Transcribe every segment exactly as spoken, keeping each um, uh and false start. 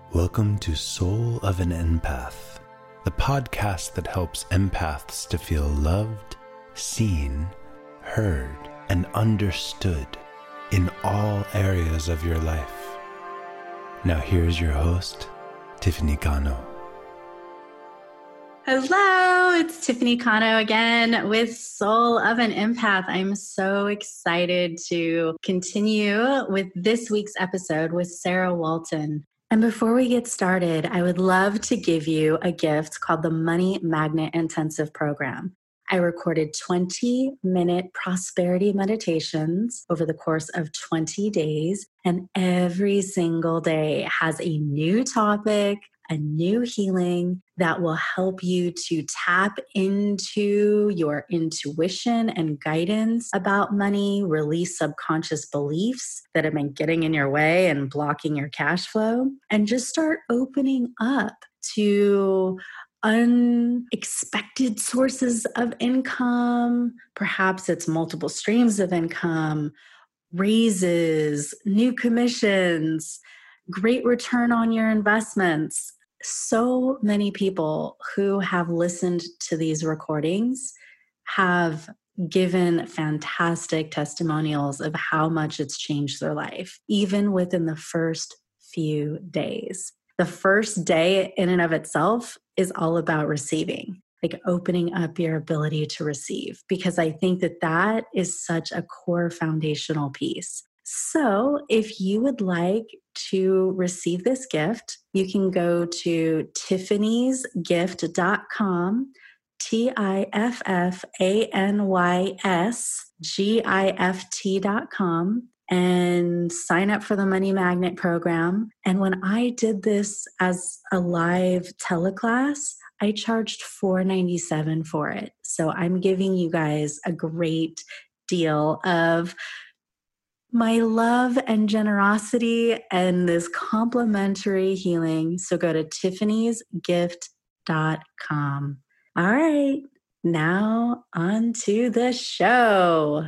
Welcome to Soul of an Empath, the podcast that helps empaths to feel loved, seen, heard, and understood in all areas of your life. Now here's your host, Tiffany Cano. Hello, it's Tiffany Cano again with Soul of an Empath. I'm so excited to continue with this week's episode with Sarah Walton. And before we get started, I would love to give you a gift called the Money Magnet Intensive Program. I recorded twenty minute prosperity meditations over the course of twenty days, and every single day has a new topic, a new healing that will help you to tap into your intuition and guidance about money, release subconscious beliefs that have been getting in your way and blocking your cash flow, and just start opening up to unexpected sources of income. Perhaps it's multiple streams of income, raises, new commissions, great return on your investments. So many people who have listened to these recordings have given fantastic testimonials of how much it's changed their life, even within the first few days. The first day in and of itself is all about receiving, like opening up your ability to receive, because I think that that is such a core foundational piece. So if you would like to receive this gift, you can go to tiffany's gift dot com, T I F F A N Y S G I F T dot com, and sign up for the Money Magnet program. And when I did this as a live teleclass, I charged four dollars and ninety-seven cents for it. So I'm giving you guys a great deal of my love and generosity and this complimentary healing. So go to tiffany's gift dot com. All right, now on to the show.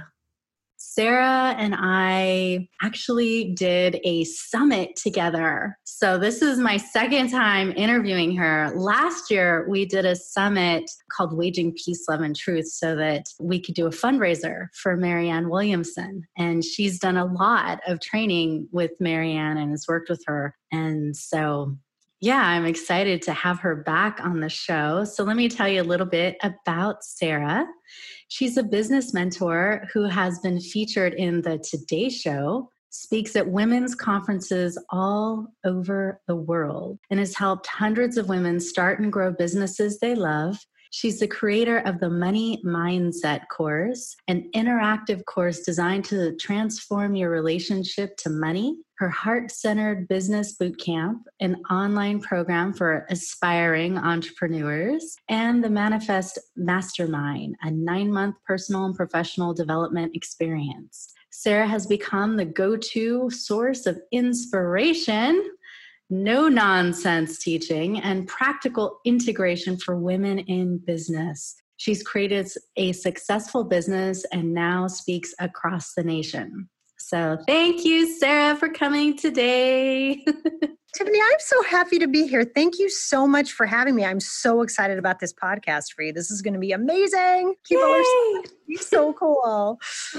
Sarah and I actually did a summit together. So this is my second time interviewing her. Last year, we did a summit called Waging Peace, Love, and Truth so that we could do a fundraiser for Marianne Williamson. And she's done a lot of training with Marianne and has worked with her. And so, yeah, I'm excited to have her back on the show. So let me tell you a little bit about Sarah. She's a business mentor who has been featured in the Today Show, speaks at women's conferences all over the world, and has helped hundreds of women start and grow businesses they love. She's the creator of the Money Mindset course, an interactive course designed to transform your relationship to money, her heart-centered business bootcamp, an online program for aspiring entrepreneurs, and the Manifest Mastermind, a nine-month personal and professional development experience. Sarah has become the go-to source of inspiration, no-nonsense teaching, and practical integration for women in business. She's created a successful business and now speaks across the nation. So thank you, Sarah, for coming today. Tiffany, I'm so happy to be here. Thank you so much for having me. I'm so excited about this podcast for you. This is going to be amazing. People Yay! are so, so cool.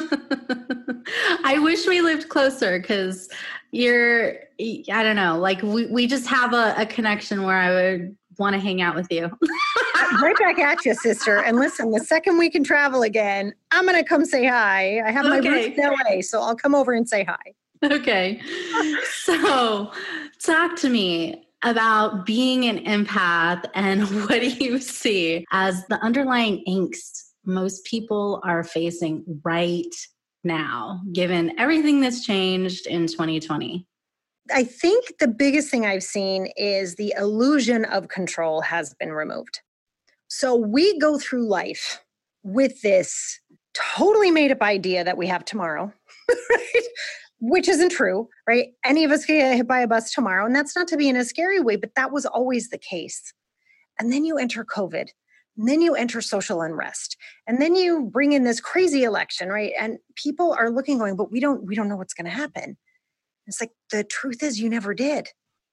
I wish we lived closer because you're, I don't know, like we, we just have a, a connection where I would want to hang out with you. Right back at you, sister. And listen, the second we can travel again, I'm going to come say hi. I have my okay. roots in L A, so I'll come over and say hi. Okay. So talk to me about being an empath and what do you see as the underlying angst most people are facing right now, given everything that's changed in twenty twenty? I think the biggest thing I've seen is the illusion of control has been removed. So we go through life with this totally made up idea that we have tomorrow, right? Which isn't true, right? Any of us can get hit by a bus tomorrow. And that's not to be in a scary way, but that was always the case. And then you enter COVID. And then you enter social unrest. And then you bring in this crazy election, right? And people are looking going, but we don't, we don't know what's going to happen. It's like, the truth is you never did.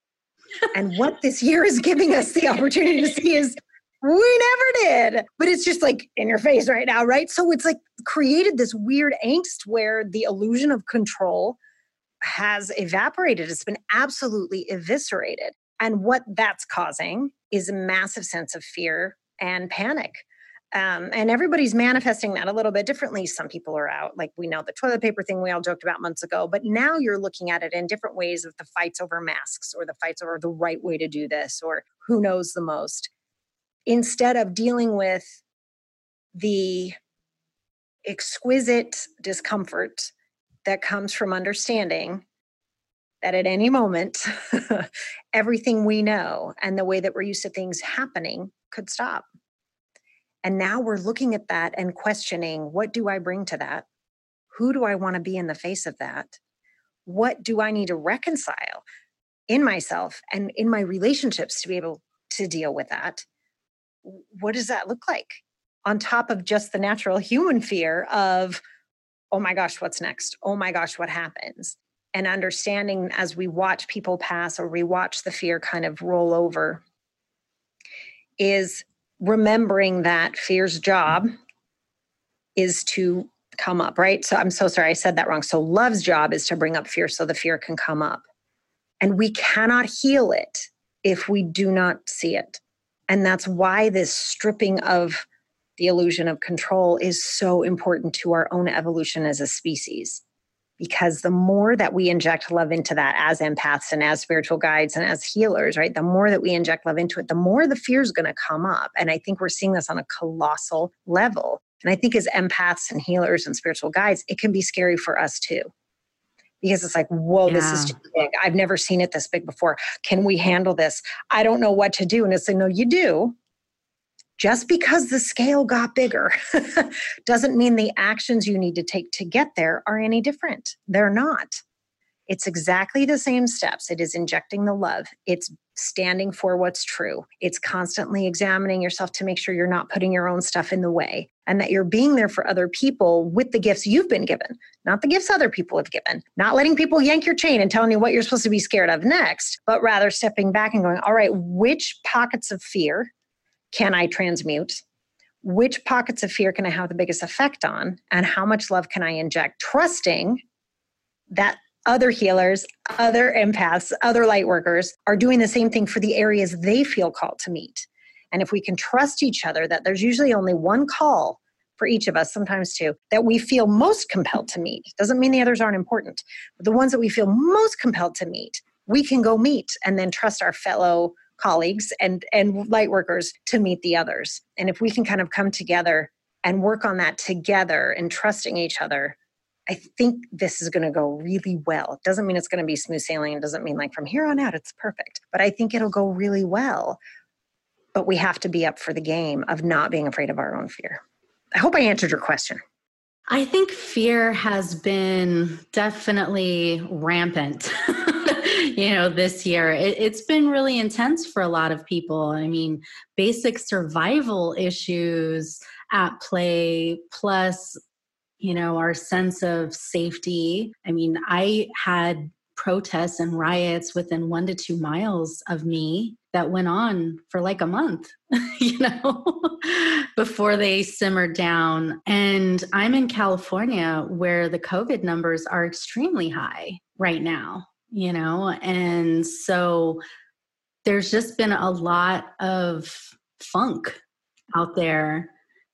And what this year is giving us the opportunity to see is we never did. But it's just like in your face right now, right? So it's like created this weird angst where the illusion of control has evaporated. It's been absolutely eviscerated. And what that's causing is a massive sense of fear and panic. Um, and everybody's manifesting that a little bit differently. Some people are out, like we know the toilet paper thing we all joked about months ago, but now you're looking at it in different ways of the fights over masks or the fights over the right way to do this or who knows the most, instead of dealing with the exquisite discomfort that comes from understanding that at any moment, everything we know and the way that we're used to things happening could stop. And now we're looking at that and questioning, what do I bring to that? Who do I want to be in the face of that? What do I need to reconcile in myself and in my relationships to be able to deal with that? What does that look like? On top of just the natural human fear of, oh my gosh, what's next? Oh my gosh, what happens? And understanding as we watch people pass or we watch the fear kind of roll over is remembering that fear's job is to come up, right? So I'm so sorry, I said that wrong. So love's job is to bring up fear so the fear can come up. And we cannot heal it if we do not see it. And that's why this stripping of the illusion of control is so important to our own evolution as a species. Because the more that we inject love into that as empaths and as spiritual guides and as healers, right? The more that we inject love into it, the more the fear is going to come up. And I think we're seeing this on a colossal level. And I think as empaths and healers and spiritual guides, it can be scary for us too. Because it's like, whoa, yeah. This is too big. I've never seen it this big before. Can we handle this? I don't know what to do. And it's like, no, you do. Just because the scale got bigger doesn't mean the actions you need to take to get there are any different. They're not. It's exactly the same steps. It is injecting the love. It's standing for what's true. It's constantly examining yourself to make sure you're not putting your own stuff in the way and that you're being there for other people with the gifts you've been given, not the gifts other people have given, not letting people yank your chain and telling you what you're supposed to be scared of next, but rather stepping back and going, all right, which pockets of fear can I transmute? Which pockets of fear can I have the biggest effect on? And how much love can I inject? Trusting that other healers, other empaths, other light workers are doing the same thing for the areas they feel called to meet. And if we can trust each other, that there's usually only one call for each of us, sometimes two, that we feel most compelled to meet. Doesn't mean the others aren't important, but the ones that we feel most compelled to meet, we can go meet and then trust our fellow colleagues and, and light workers to meet the others. And if we can kind of come together and work on that together and trusting each other, I think this is going to go really well. It doesn't mean it's going to be smooth sailing. It doesn't mean like from here on out, it's perfect. But I think it'll go really well. But we have to be up for the game of not being afraid of our own fear. I hope I answered your question. I think fear has been definitely rampant. You know, this year, it, it's been really intense for a lot of people. I mean, basic survival issues at play, plus, you know, our sense of safety. I mean, I had protests and riots within one to two miles of me that went on for like a month, you know, before they simmered down. And I'm in California where the COVID numbers are extremely high right now. You know, and so there's just been a lot of funk out there.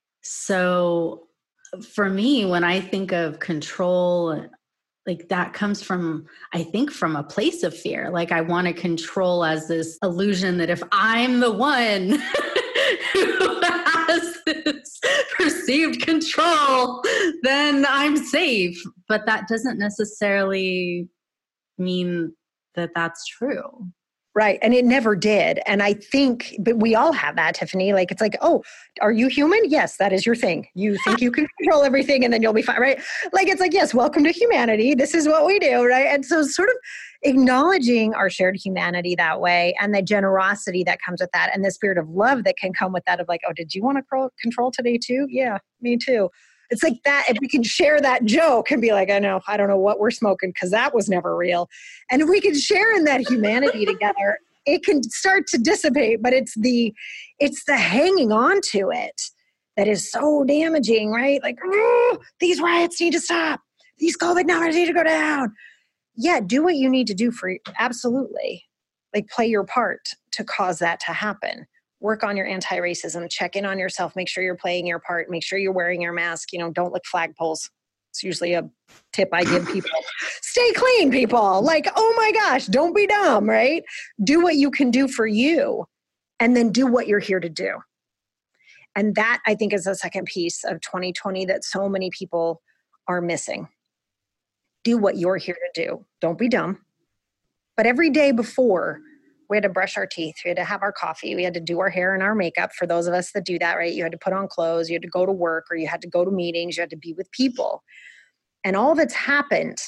So for me, when I think of control, like that comes from, I think from a place of fear. Like I want to control as this illusion that if I'm the one who has this perceived control, then I'm safe. But that doesn't necessarily mean that that's true. Right. And it never did. And I think, but we all have that, Tiffany. Like, it's like, oh, are you human? Yes, that is your thing. You think you can control everything and then you'll be fine, right? Like, it's like, yes, welcome to humanity. This is what we do, right? And so sort of acknowledging our shared humanity that way and the generosity that comes with that and the spirit of love that can come with that of like, oh, did you want to control today too? Yeah, me too. It's like that, if we can share that joke and be like, I know, I don't know what we're smoking because that was never real. And if we can share in that humanity together, it can start to dissipate, but it's the, it's the hanging on to it that is so damaging, right? Like, oh, these riots need to stop. These COVID numbers need to go down. Yeah, do what you need to do for, absolutely. Like play your part to cause that to happen. Work on your anti-racism, check in on yourself, make sure you're playing your part, make sure you're wearing your mask, you know, don't lick flagpoles. It's usually a tip I give people. Stay clean, people. Like, oh my gosh, don't be dumb, right? Do what you can do for you and then do what you're here to do. And that, I think, is the second piece of twenty twenty that so many people are missing. Do what you're here to do. Don't be dumb. But every day before, we had to brush our teeth. We had to have our coffee. We had to do our hair and our makeup. For those of us that do that, right? You had to put on clothes. You had to go to work, or you had to go to meetings. You had to be with people. And all that's happened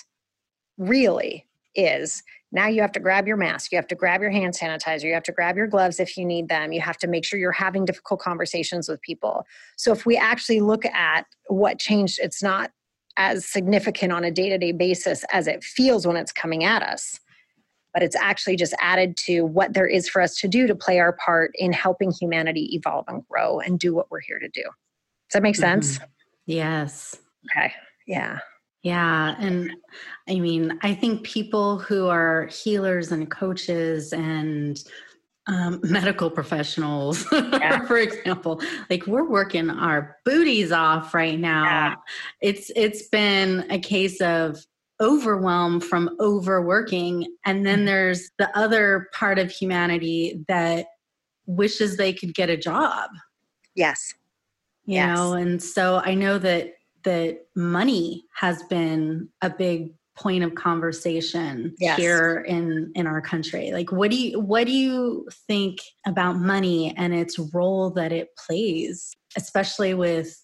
really is now you have to grab your mask. You have to grab your hand sanitizer. You have to grab your gloves if you need them. You have to make sure you're having difficult conversations with people. So if we actually look at what changed, it's not as significant on a day-to-day basis as it feels when it's coming at us. But it's actually just added to what there is for us to do to play our part in helping humanity evolve and grow and do what we're here to do. Does that make sense? Mm-hmm. Yes. Okay. Yeah. Yeah. And I mean, I think people who are healers and coaches and um, medical professionals, yeah. for example, like we're working our booties off right now. Yeah. It's It's been a case of overwhelm from overworking. And then there's the other part of humanity that wishes they could get a job. Yes. You yes. know, and so I know that that money has been a big point of conversation yes. here in, in our country. Like, what do you, what do you think about money and its role that it plays, especially with,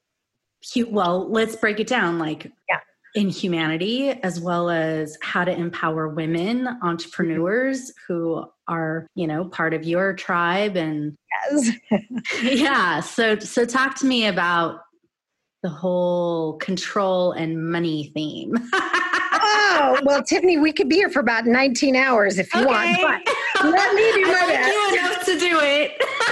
well, let's break it down. Like, yeah. in humanity, as well as how to empower women entrepreneurs who are, you know, part of your tribe. And yes. yeah. So, so talk to me about the whole control and money theme. Oh, well, Tiffany, we could be here for about nineteen hours if you okay. want, but let me do my I like best. you enough to do it.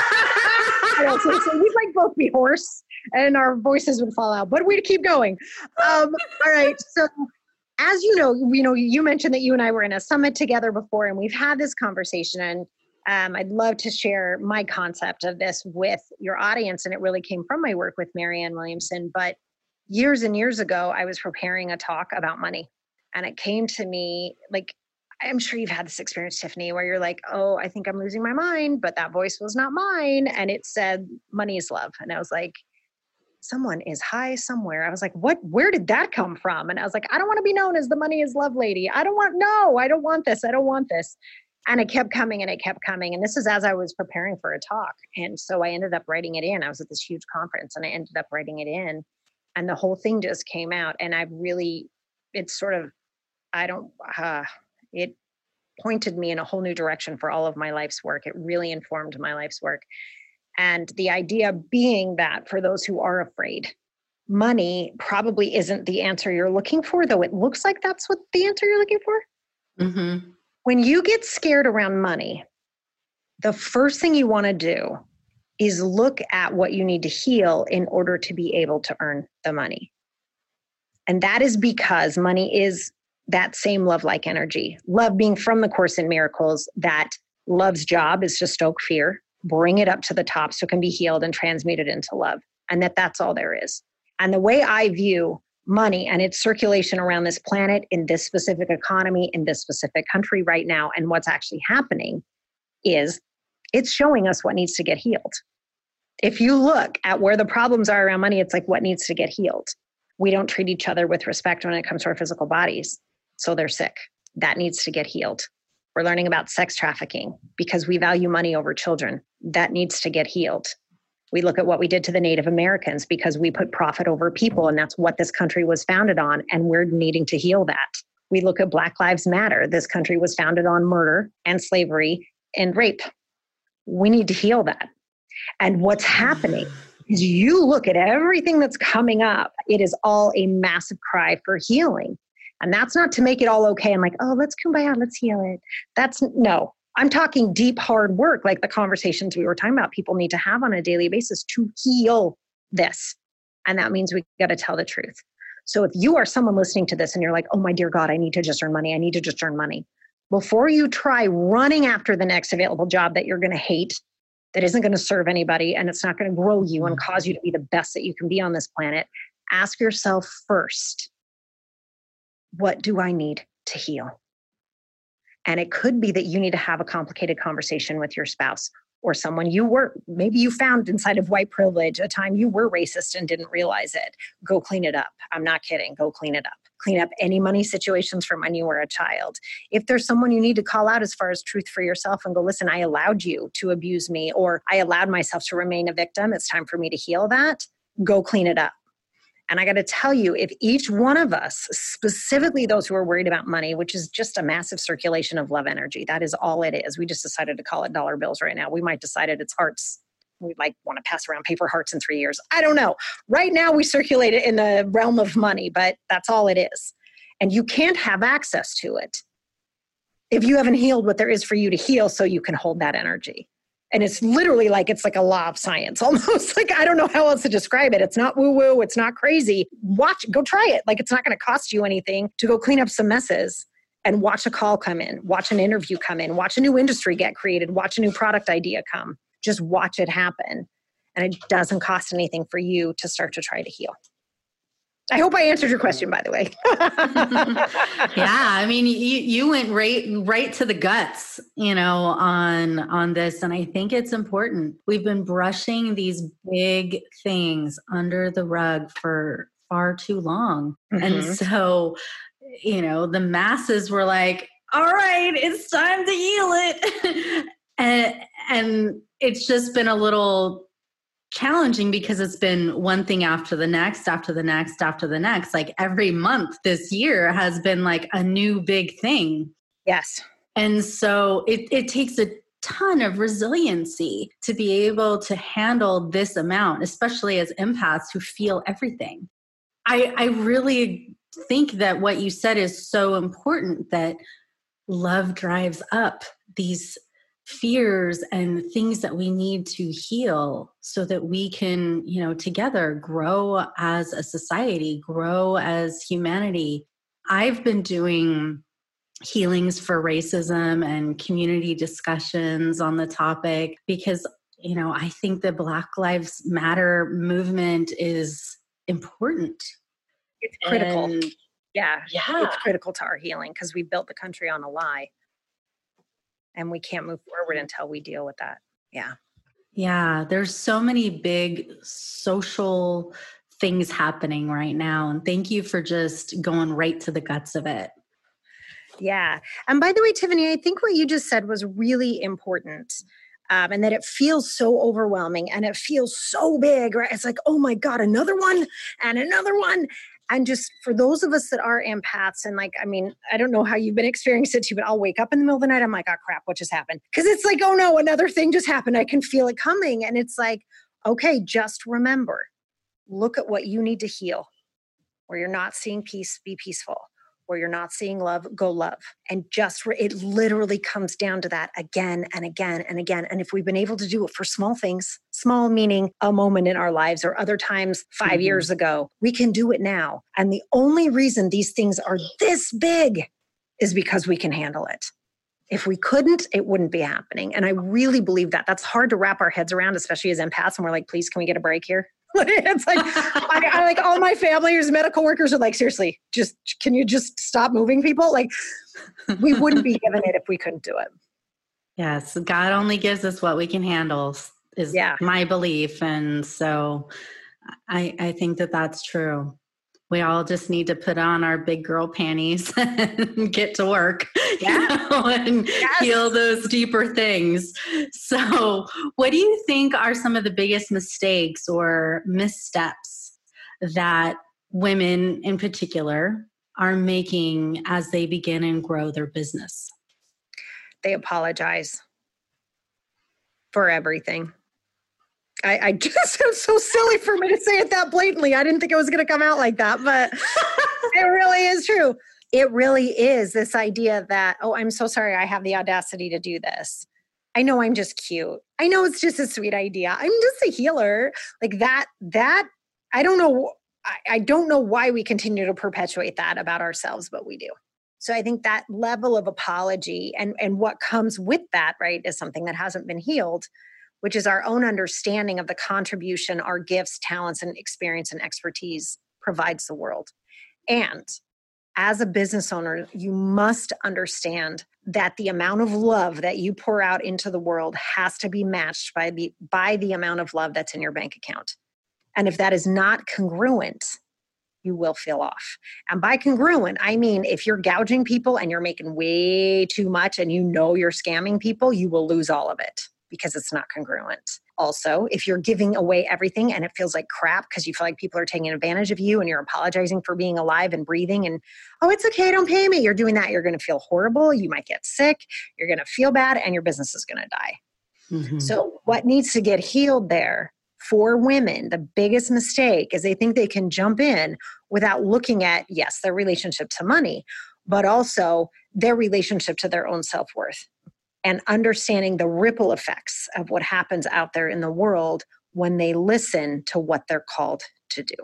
I know, so, so we'd like both be hoarse and our voices would fall out, but we'd keep going. Um, all right. So as you know, you know, you mentioned that you and I were in a summit together before, and we've had this conversation, and um, I'd love to share my concept of this with your audience. And it really came from my work with Marianne Williamson. But years and years ago, I was preparing a talk about money, and it came to me, like, I'm sure you've had this experience, Tiffany, where you're like, oh, I think I'm losing my mind, but that voice was not mine. And it said, money is love. And I was like, someone is high somewhere. I was like, what, where did that come from? And I was like, I don't want to be known as the money is love lady. I don't want, no, I don't want this. I don't want this. And it kept coming and it kept coming. And this is as I was preparing for a talk. And so I ended up writing it in. I was at this huge conference and I ended up writing it in. And the whole thing just came out. And I really, it's sort of, I don't, uh, it pointed me in a whole new direction for all of my life's work. It really informed my life's work. And the idea being that for those who are afraid, money probably isn't the answer you're looking for, though it looks like that's what the answer you're looking for. Mm-hmm. When you get scared around money, the first thing you want to do is look at what you need to heal in order to be able to earn the money. And that is because money is that same love-like energy. Love being from the Course in Miracles, that love's job is to stoke fear, bring it up to the top so it can be healed and transmuted into love. And that that's all there is. And the way I view money and its circulation around this planet, in this specific economy, in this specific country right now, and what's actually happening is it's showing us what needs to get healed. If you look at where the problems are around money, it's like what needs to get healed. We don't treat each other with respect when it comes to our physical bodies. So they're sick. That needs to get healed. We're learning about sex trafficking because we value money over children. That needs to get healed. We look at what we did to the Native Americans because we put profit over people, and that's what this country was founded on, and we're needing to heal that. We look at Black Lives Matter. This country was founded on murder and slavery and rape. We need to heal that. And what's happening is you look at everything that's coming up, it is all a massive cry for healing. And that's not to make it all okay and like, oh, let's kumbaya, let's heal it. That's no, I'm talking deep, hard work, like the conversations we were talking about people need to have on a daily basis to heal this. And that means we got to tell the truth. So if you are someone listening to this and you're like, oh my dear God, I need to just earn money. I need to just earn money. Before you try running after the next available job that you're going to hate, that isn't going to serve anybody, and it's not going to grow you and cause you to be the best that you can be on this planet, ask yourself first, what do I need to heal? And it could be that you need to have a complicated conversation with your spouse or someone you were, maybe you found inside of white privilege a time you were racist and didn't realize it. Go clean it up. I'm not kidding. Go clean it up. Clean up any money situations from when you were a child. If there's someone you need to call out as far as truth for yourself and go, listen, I allowed you to abuse me, or I allowed myself to remain a victim. It's time for me to heal that. Go clean it up. And I got to tell you, if each one of us, specifically those who are worried about money, which is just a massive circulation of love energy, that is all it is. We just decided to call it dollar bills right now. We might decide it's hearts. We might want to pass around paper hearts in three years. I don't know. Right now we circulate it in the realm of money, but that's all it is. And you can't have access to it if you haven't healed what there is for you to heal so you can hold that energy. And it's literally like, it's like a law of science, almost like, I don't know how else to describe it. It's not woo woo. It's not crazy. Watch, go try it. Like, it's not going to cost you anything to go clean up some messes and watch a call come in, watch an interview come in, watch a new industry get created, watch a new product idea come. Just watch it happen. And it doesn't cost anything for you to start to try to heal. I hope I answered your question, by the way. Yeah, I mean, you you went right right to the guts, you know, on on this, and I think it's important. We've been brushing these big things under the rug for far too long, mm-hmm. and so, you know, the masses were like, "All right, it's time to heal it," and and it's just been a little challenging because it's been one thing after the next, after the next, after the next. Like every month this year has been like a new big thing. Yes. And so it, it takes a ton of resiliency to be able to handle this amount, especially as empaths who feel everything. I, I really think that what you said is so important, that love drives up these fears and things that we need to heal so that we can, you know, together grow as a society, grow as humanity. I've been doing healings for racism and community discussions on the topic because, you know, I think the Black Lives Matter movement is important. It's critical. And yeah, yeah. It's critical to our healing because we built the country on a lie. And we can't move forward until we deal with that. Yeah. Yeah. There's so many big social things happening right now. And thank you for just going right to the guts of it. Yeah. And by the way, Tiffany, I think what you just said was really important. Um, and that it feels so overwhelming and it feels so big, right? It's like, oh my God, another one and another one. And just for those of us that are empaths, and like, I mean, I don't know how you've been experiencing it too, but I'll wake up in the middle of the night. I'm like, oh crap, what just happened? Because it's like, oh no, another thing just happened. I can feel it coming. And it's like, okay, just remember, look at what you need to heal. Where you're not seeing peace, be peaceful. Where you're not seeing love, go love. And just, re- it literally comes down to that again and again and again. And if we've been able to do it for small things, small meaning a moment in our lives or other times five mm-hmm. years ago, we can do it now. And the only reason these things are this big is because we can handle it. If we couldn't, it wouldn't be happening. And I really believe that. That's hard to wrap our heads around, especially as empaths. And we're like, please, can we get a break here? It's like, I, I like all my family as medical workers are like, seriously, just, can you just stop moving people? Like, we wouldn't be given it if we couldn't do it. Yes. God only gives us what we can handle is yeah. my belief. And so I, I think that that's true. We all just need to put on our big girl panties and get to work, yeah. you know, and yes. heal those deeper things. So what do you think are some of the biggest mistakes or missteps that women in particular are making as they begin and grow their business? They apologize for everything. I, I just, it was so silly for me to say it that blatantly. I didn't think it was going to come out like that, but it really is true. it really is this idea that, oh, I'm so sorry I have the audacity to do this. I know I'm just cute. I know it's just a sweet idea. I'm just a healer. Like that, that, I don't know. I, I don't know why we continue to perpetuate that about ourselves, but we do. So I think that level of apology and, and what comes with that, right, is something that hasn't been healed, which is our own understanding of the contribution our gifts, talents, and experience and expertise provides the world. And as a business owner, you must understand that the amount of love that you pour out into the world has to be matched by the, by the amount of love that's in your bank account. And if that is not congruent, you will feel off. And by congruent, I mean, if you're gouging people and you're making way too much and you know you're scamming people, you will lose all of it because it's not congruent. Also, if you're giving away everything and it feels like crap because you feel like people are taking advantage of you and you're apologizing for being alive and breathing and, oh, it's okay, don't pay me. You're doing that. You're going to feel horrible. You might get sick. You're going to feel bad and your business is going to die. Mm-hmm. So what needs to get healed there for women, the biggest mistake is they think they can jump in without looking at, yes, their relationship to money, but also their relationship to their own self-worth and understanding the ripple effects of what happens out there in the world when they listen to what they're called to do.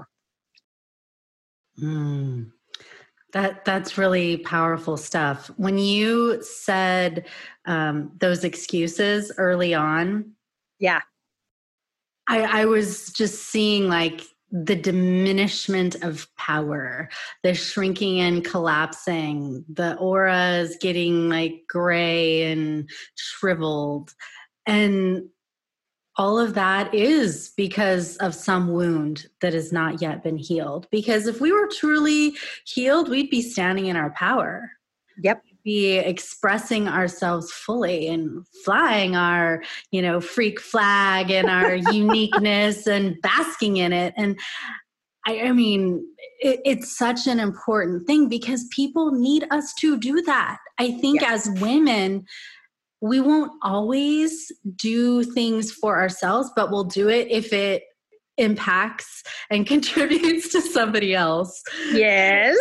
Mm, that that's really powerful stuff. When you said um, those excuses early on, yeah. I, I was just seeing like the diminishment of power, the shrinking and collapsing, the aura is getting like gray and shriveled. And all of that is because of some wound that has not yet been healed. Because if we were truly healed, we'd be standing in our power. Yep. Be expressing ourselves fully and flying our, you know, freak flag and our uniqueness and basking in it. And I, I mean, it, it's such an important thing because people need us to do that. I think yes. as women, we won't always do things for ourselves, but we'll do it if it impacts and contributes to somebody else. Yes.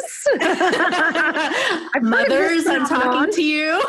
Mothers, I'm talking to you.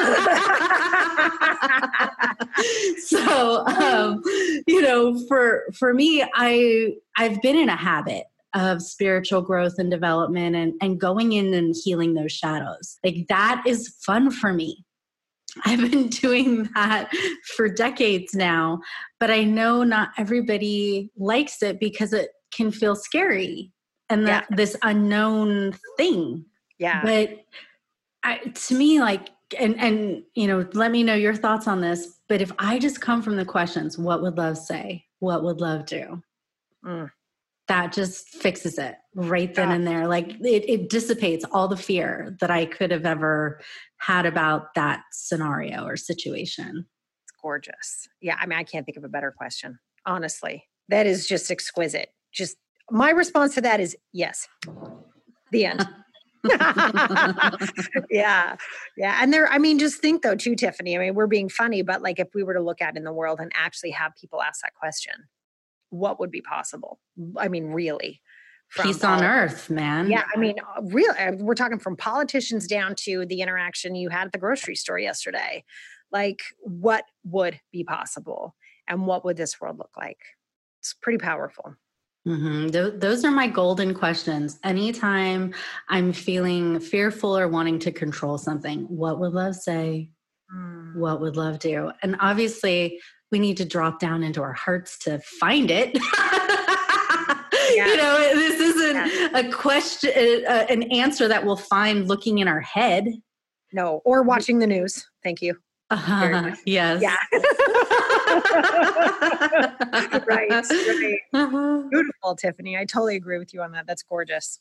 So, um, you know, for, for me, I, I've been in a habit of spiritual growth and development and, and going in and healing those shadows. Like that is fun for me. I've been doing that for decades now, but I know not everybody likes it because it can feel scary and that yeah. this unknown thing. Yeah. But I, to me, like, and, and, you know, let me know your thoughts on this, but if I just come from the questions, what would love say? What would love do? Mm. That just fixes it right then yeah. and there. Like it, it dissipates all the fear that I could have ever had about that scenario or situation. It's gorgeous. Yeah. I mean, I can't think of a better question. Honestly, that is just exquisite. Just my response to that is yes. The end. yeah. Yeah. And there, I mean, just think though too, Tiffany, I mean, we're being funny, but like if we were to look at in the world and actually have people ask that question, what would be possible? I mean, really. Peace on earth, man. Yeah. I mean, really, we're talking from politicians down to the interaction you had at the grocery store yesterday. Like what would be possible and what would this world look like? It's pretty powerful. Mm-hmm. Th- those are my golden questions. Anytime I'm feeling fearful or wanting to control something, what would love say? Mm. What would love do? And obviously we need to drop down into our hearts to find it. Yeah. You know, this isn't yeah. a question, uh, an answer that we'll find looking in our head. No, or watching the news. Thank you. Uh-huh. Yes. Yeah. right. right. Uh-huh. Beautiful, Tiffany. I totally agree with you on that. That's gorgeous.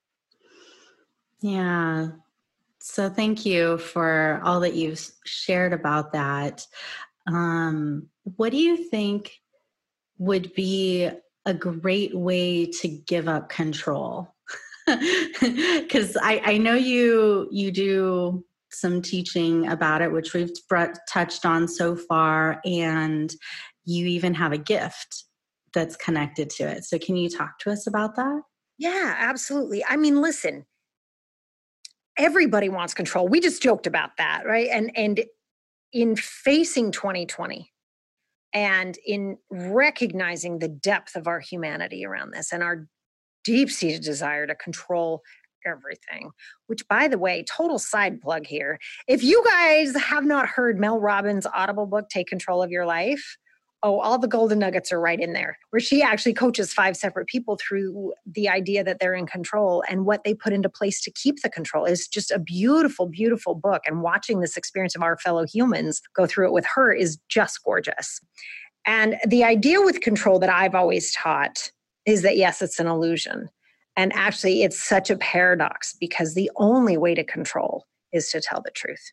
Yeah. So thank you for all that you've shared about that. Um, what do you think would be a great way to give up control? Because I, I know you you do some teaching about it, which we've brought, touched on so far, and you even have a gift that's connected to it. So can you talk to us about that? Yeah, absolutely. I mean, listen, everybody wants control. We just joked about that, right? And and in facing twenty twenty and in recognizing the depth of our humanity around this and our deep-seated desire to control everything, which, by the way, total side plug here. If you guys have not heard Mel Robbins' Audible book, Take Control of Your Life, oh, all the golden nuggets are right in there, where she actually coaches five separate people through the idea that they're in control and what they put into place to keep the control. Is just a beautiful, beautiful book. And watching this experience of our fellow humans go through it with her is just gorgeous. And the idea with control that I've always taught is that, yes, it's an illusion. And actually, it's such a paradox because the only way to control is to tell the truth.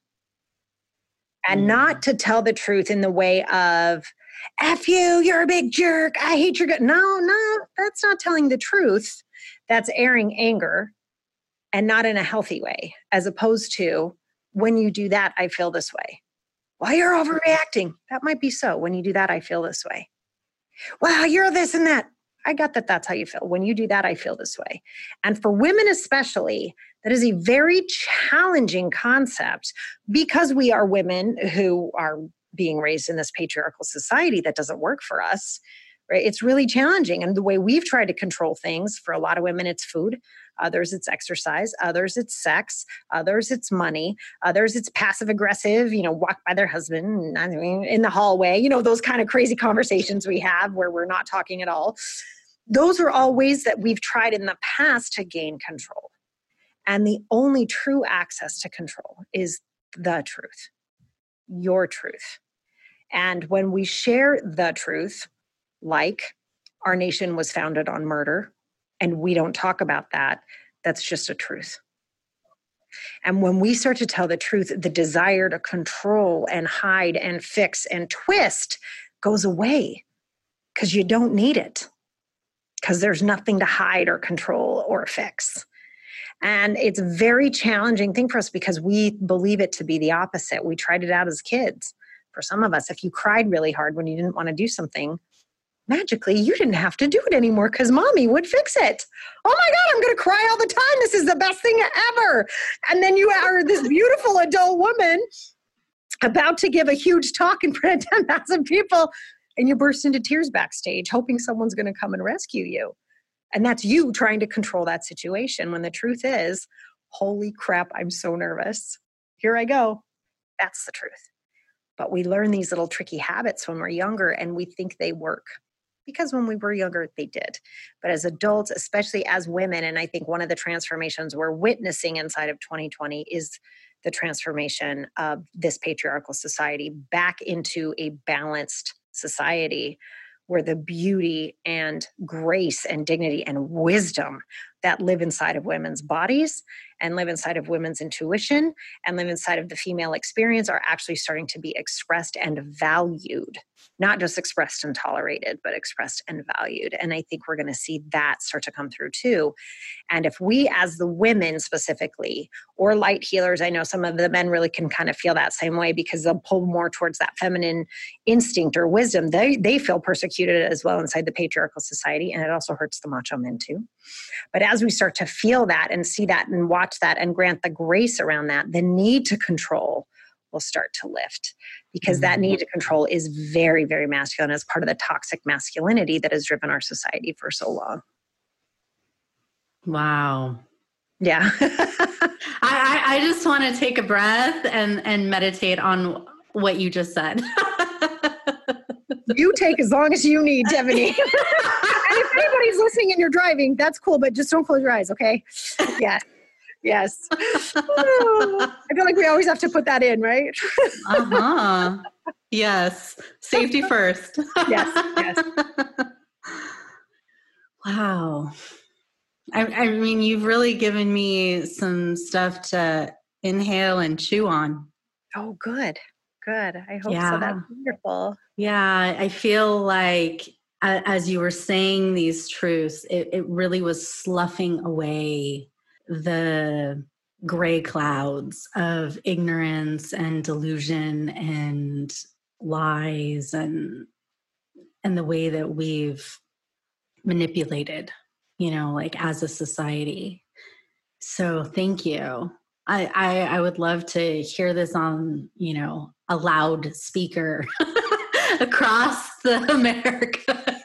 And mm. not to tell the truth in the way of, F you, you're a big jerk, I hate your gut. No, no, that's not telling the truth. That's airing anger and not in a healthy way, as opposed to, when you do that, I feel this way. Well, you're overreacting. That might be so. When you do that, I feel this way. Wow, you're this and that. I got that that's how you feel. When you do that, I feel this way. And for women especially, that is a very challenging concept because we are women who are being raised in this patriarchal society that doesn't work for us, right? It's really challenging. And the way we've tried to control things, for a lot of women, it's food. Others, it's exercise. Others, it's sex. Others, it's money. Others, it's passive aggressive, you know, walk by their husband, I mean, in the hallway, you know, those kind of crazy conversations we have where we're not talking at all. Those are all ways that we've tried in the past to gain control. And the only true access to control is the truth, your truth. And when we share the truth, like our nation was founded on murder, and we don't talk about that, that's just a truth. And when we start to tell the truth, the desire to control and hide and fix and twist goes away because you don't need it, because there's nothing to hide or control or fix. And it's a very challenging thing for us because we believe it to be the opposite. We tried it out as kids. For some of us, if you cried really hard when you didn't want to do something, magically you didn't have to do it anymore because mommy would fix it. Oh my God, I'm going to cry all the time. This is the best thing ever. And then you are this beautiful adult woman about to give a huge talk in front of ten thousand people, and you burst into tears backstage, hoping someone's going to come and rescue you. And that's you trying to control that situation when the truth is, holy crap, I'm so nervous. Here I go. That's the truth. But we learn these little tricky habits when we're younger and we think they work. Because when we were younger, they did. But as adults, especially as women, and I think one of the transformations we're witnessing inside of twenty twenty is the transformation of this patriarchal society back into a balanced society where the beauty and grace and dignity and wisdom that live inside of women's bodies and live inside of women's intuition and live inside of the female experience are actually starting to be expressed and valued. Not just expressed and tolerated, but expressed and valued. And I think we're going to see that start to come through too. And if we as the women specifically, or light healers, I know some of the men really can kind of feel that same way because they'll pull more towards that feminine instinct or wisdom. They, they feel persecuted as well inside the patriarchal society. And it also hurts the macho men too. But as we start to feel that and see that and watch that and grant the grace around that, the need to control will start to lift because that need to control is very, very masculine as part of the toxic masculinity that has driven our society for so long. Wow. Yeah. I, I, I just want to take a breath and, and meditate on what you just said. You take as long as you need, Devaney. And if anybody's listening and you're driving, that's cool, but just don't close your eyes, okay? Yeah. Yes. Oh, I feel like we always have to put that in, right? Uh-huh. Yes. Safety first. Yes. Yes. Wow. I, I mean, you've really given me some stuff to inhale and chew on. Oh, good. Good. I hope yeah. so. That's wonderful. Yeah. I feel like uh, as you were saying these truths, it, it really was sloughing away the gray clouds of ignorance and delusion and lies and and the way that we've manipulated, you know, like as a society. So thank you. I, I, I would love to hear this on, you know, a loudspeaker across the America.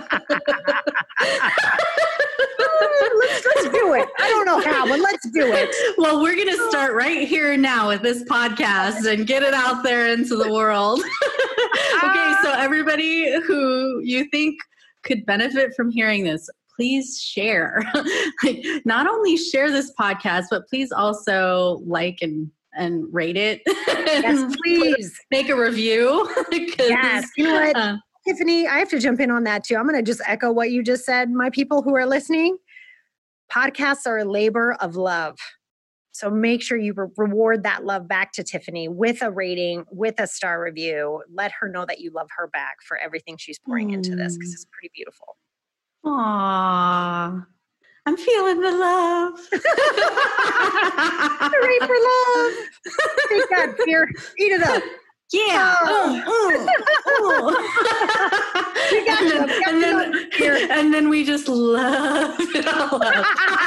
let's, let's do it. I don't know how, but let's do it. Well, we're going to start right here and now with this podcast and get it out there into the world. Okay, so everybody who you think could benefit from hearing this, please share. Like, not only share this podcast, but please also like and and rate it. Yes, please. Make a review. Yes. You know what, uh, Tiffany, I have to jump in on that too. I'm going to just echo what you just said. My people who are listening, podcasts are a labor of love. So make sure you re- reward that love back to Tiffany with a rating, with a star review. Let her know that you love her back for everything she's pouring mm. into this, because it's pretty beautiful. Aww. I'm feeling the love. Hooray for love. Take that, here. Eat it up. Yeah. Oh. Oh, oh. You got and, it. And, then, here. And then we just love it all up.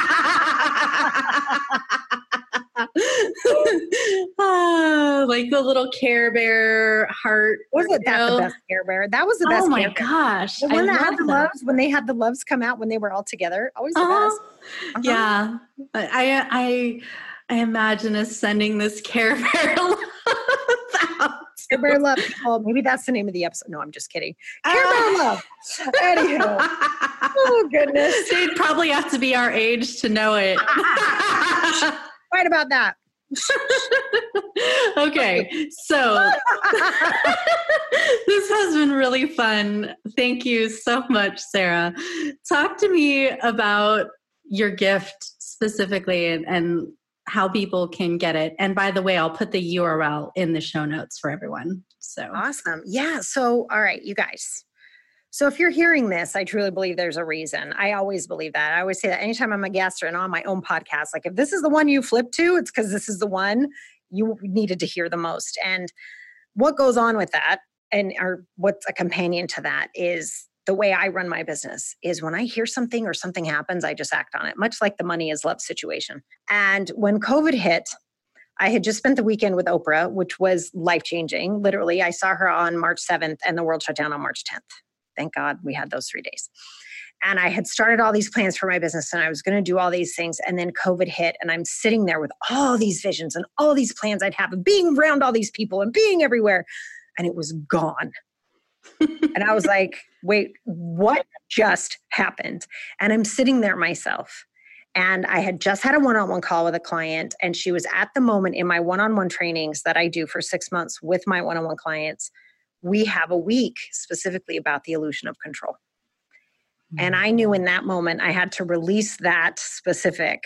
Oh, like the little Care Bear heart. Wasn't that the best Care Bear? That was the best. Oh my Care Bear. gosh! The one I that had the that. loves, when they had the loves come out when they were all together. Always the uh-huh. best. Uh-huh. Yeah, I I I imagine us sending this Care Bear love out. Care Bear love. Oh, maybe that's the name of the episode. No, I'm just kidding. Care Bear love. Anyhow. Oh goodness. They'd probably have to be our age to know it. Right about that. Okay, so this has been really fun. Thank you so much, Sarah. Talk to me about your gift specifically and, and how people can get it. And by the way, I'll put the U R L in the show notes for everyone. So awesome. Yeah. So, all right, you guys. So if you're hearing this, I truly believe there's a reason. I always believe that. I always say that anytime I'm a guest or on my own podcast, like if this is the one you flip to, it's because this is the one you needed to hear the most. And what goes on with that, and or what's a companion to that, is the way I run my business is when I hear something or something happens, I just act on it, much like the money is love situation. And when COVID hit, I had just spent the weekend with Oprah, which was life-changing. Literally, I saw her on March seventh and the world shut down on March tenth. Thank God we had those three days. And I had started all these plans for my business and I was going to do all these things. And then COVID hit and I'm sitting there with all these visions and all these plans I'd have of being around all these people and being everywhere. And it was gone. And I was like, wait, what just happened? And I'm sitting there myself. And I had just had a one-on-one call with a client, and she was at the moment in my one-on-one trainings that I do for six months with my one-on-one clients. We have a week specifically about the illusion of control. Mm-hmm. And I knew in that moment I had to release that specific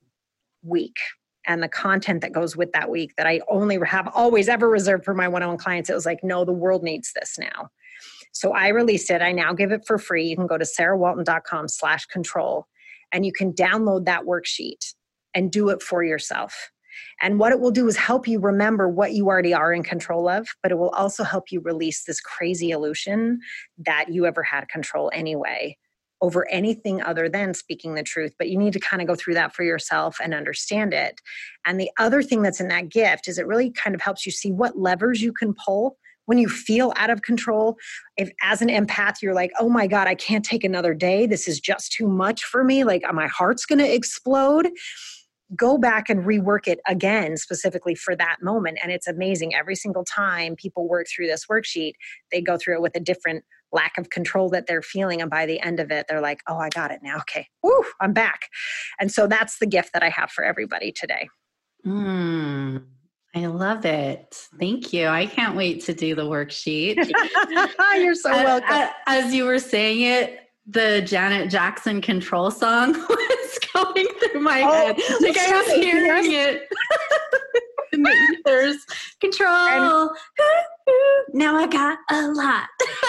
week and the content that goes with that week that I only have always ever reserved for my one-on-one clients. It was like, no, the world needs this now. So I released it. I now give it for free. You can go to sarahwalton.com slash control and you can download that worksheet and do it for yourself. And what it will do is help you remember what you already are in control of, but it will also help you release this crazy illusion that you ever had control anyway over anything other than speaking the truth. But you need to kind of go through that for yourself and understand it. And the other thing that's in that gift is it really kind of helps you see what levers you can pull when you feel out of control. If as an empath, you're like, oh my God, I can't take another day. This is just too much for me. Like my heart's going to explode. Go back and rework it again, specifically for that moment. And it's amazing. Every single time people work through this worksheet, they go through it with a different lack of control that they're feeling. And by the end of it, they're like, oh, I got it now. Okay. Woo, I'm back. And so that's the gift that I have for everybody today. Mm, I love it. Thank you. I can't wait to do the worksheet. You're so welcome. As, as you were saying it, the Janet Jackson Control song was going through my oh, head. Like I was hearing it in the ethers. Control. And, now I got a lot.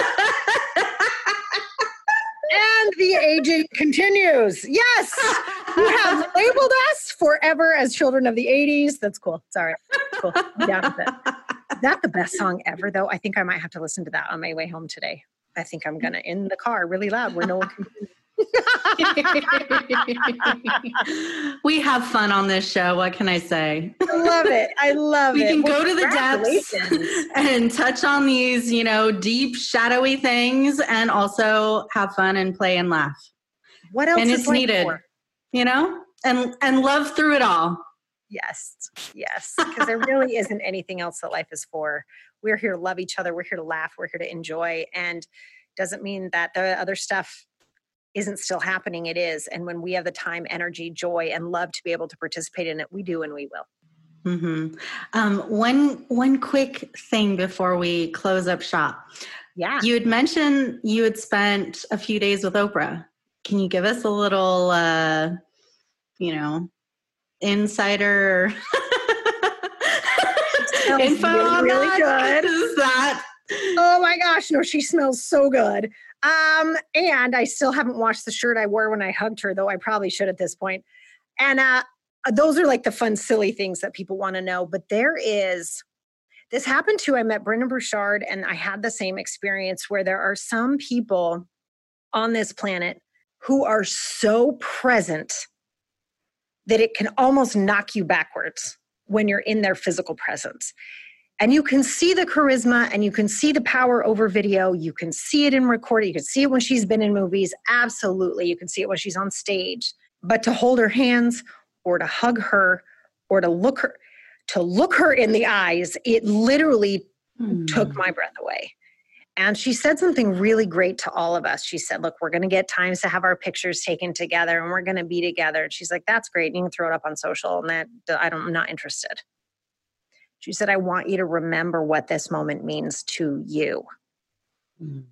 And the aging continues. Yes. You have labeled us forever as children of the eighties. That's cool. It's all right. Cool. I'm down with it. Is that the best song ever, though? I think I might have to listen to that on my way home today. I think I'm going to in the car really loud where no one can hear me. We have fun on this show. What can I say? I love it. I love we it. We can well, go to the depths and touch on these, you know, deep, shadowy things and also have fun and play and laugh. What else and is it's life needed, for? You know, and, and love through it all. Yes. Yes. Because there really isn't anything else that life is for. We're here to love each other. We're here to laugh. We're here to enjoy. And doesn't mean that the other stuff isn't still happening. It is. And when we have the time, energy, joy, and love to be able to participate in it, we do and we will. Mm-hmm. Um, one, one quick thing before we close up shop. Yeah. You had mentioned you had spent a few days with Oprah. Can you give us a little, uh, you know, insider info really, on really that? Good. Is that? Oh my gosh, no, she smells so good. Um, and I still haven't washed the shirt I wore when I hugged her, though I probably should at this point. And uh, those are like the fun, silly things that people want to know. But there is, this happened too. I met Brendon Burchard and I had the same experience where there are some people on this planet who are so present that it can almost knock you backwards when you're in their physical presence. And you can see the charisma and you can see the power over video. You can see it in recording. You can see it when she's been in movies. Absolutely. You can see it when she's on stage. But to hold her hands or to hug her or to look her, to look her in the eyes, it literally mm. took my breath away. And she said something really great to all of us. She said, look, we're going to get times to have our pictures taken together and we're going to be together. And she's like, that's great. And you can throw it up on social and that I don't, I'm not interested. She said, I want you to remember what this moment means to you. Mm.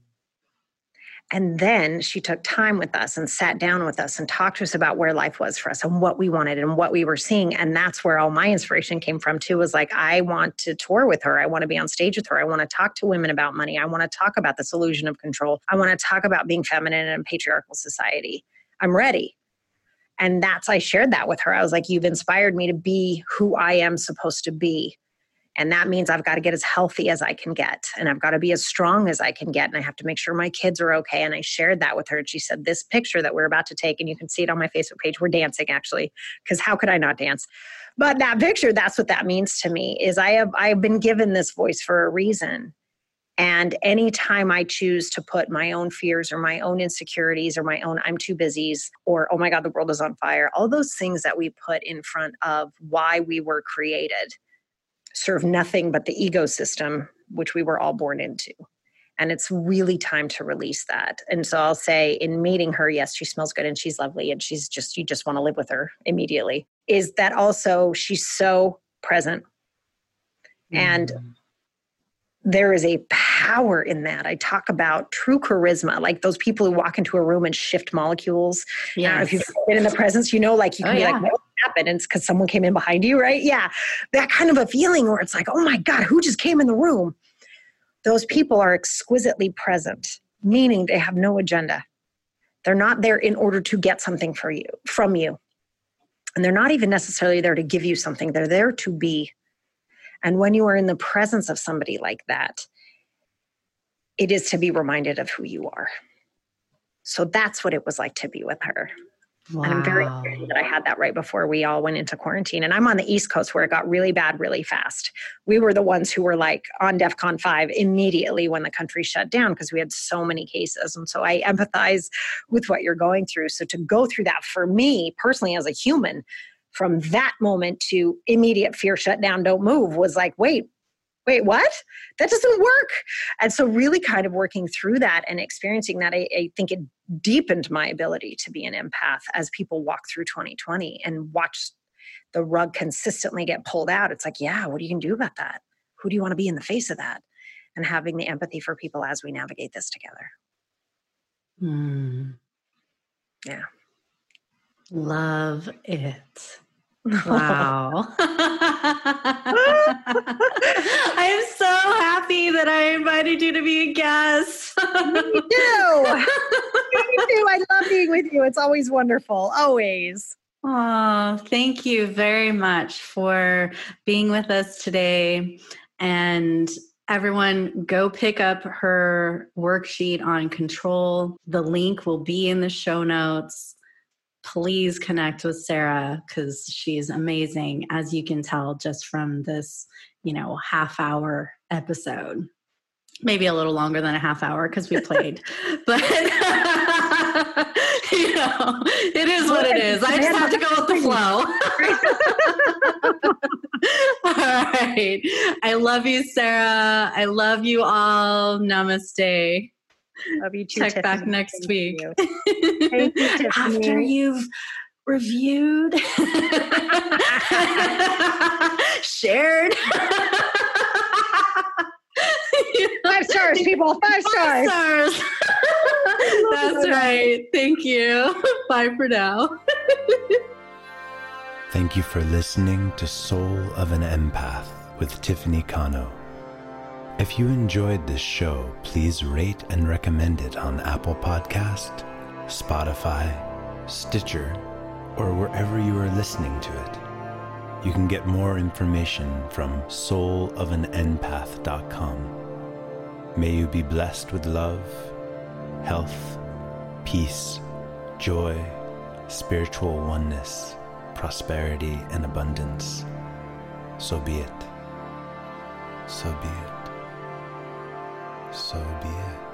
And then she took time with us and sat down with us and talked to us about where life was for us and what we wanted and what we were seeing. And that's where all my inspiration came from too, was like, I want to tour with her. I want to be on stage with her. I want to talk to women about money. I want to talk about this illusion of control. I want to talk about being feminine in a patriarchal society. I'm ready. And that's, I shared that with her. I was like, you've inspired me to be who I am supposed to be. And that means I've got to get as healthy as I can get. And I've got to be as strong as I can get. And I have to make sure my kids are okay. And I shared that with her. And she said, this picture that we're about to take, and you can see it on my Facebook page, we're dancing actually, because how could I not dance? But that picture, that's what that means to me, is I have, I've been given this voice for a reason. And anytime I choose to put my own fears or my own insecurities or my own I'm too busy's or, oh my God, the world is on fire, all those things that we put in front of why we were created serve nothing but the ego system, which we were all born into. And it's really time to release that. And so I'll say in meeting her, yes, she smells good and she's lovely and she's just, you just want to live with her immediately. Is that also she's so present. Mm. And there is a power in that. I talk about true charisma, like those people who walk into a room and shift molecules. Yes. If you've been in the presence, you know, like you can oh, be yeah. like, what happened? And it's because someone came in behind you, right? Yeah. That kind of a feeling where it's like, oh my God, who just came in the room? Those people are exquisitely present, meaning they have no agenda. They're not there in order to get something for you, from you. And they're not even necessarily there to give you something. They're there to be. And when you are in the presence of somebody like that, it is to be reminded of who you are. So that's what it was like to be with her. Wow. And I'm very happy that I had that right before we all went into quarantine. And I'm on the East Coast where it got really bad really fast. We were the ones who were like on DEFCON five immediately when the country shut down because we had so many cases. And so I empathize with what you're going through. So to go through that for me personally as a human, from that moment to immediate fear, shut down, don't move, was like, wait, wait, what? That doesn't work. And so really kind of working through that and experiencing that, I, I think it deepened my ability to be an empath as people walk through twenty twenty and watch the rug consistently get pulled out. It's like, yeah, what are you going to do about that? Who do you want to be in the face of that? And having the empathy for people as we navigate this together. Mm. Yeah. Love it. Wow. I am so happy that I invited you to be a guest. Me too. Me too. I love being with you. It's always wonderful. Always. Oh, thank you very much for being with us today and Everyone, go pick up her worksheet on control. The link will be in the show notes. Please connect with Sarah because she's amazing, as you can tell just from this, you know, half hour episode. Maybe a little longer than a half hour because we played. But, you know, it is what it is. I just have to go with the flow. All right. I love you, Sarah. I love you all. Namaste. Love you too, Check Tiffany. back next Thank week. You. Thank you, Tiffany. After you've reviewed, shared. Five stars, people. Five stars. Five stars. That's right. Thank you. Bye for now. Thank you for listening to Soul of an Empath with Tiffany Cano. If you enjoyed this show, please rate and recommend it on Apple Podcast, Spotify, Stitcher, or wherever you are listening to it. You can get more information from soul of an empath dot com. May you be blessed with love, health, peace, joy, spiritual oneness, prosperity, and abundance. So be it. So be it. So be it.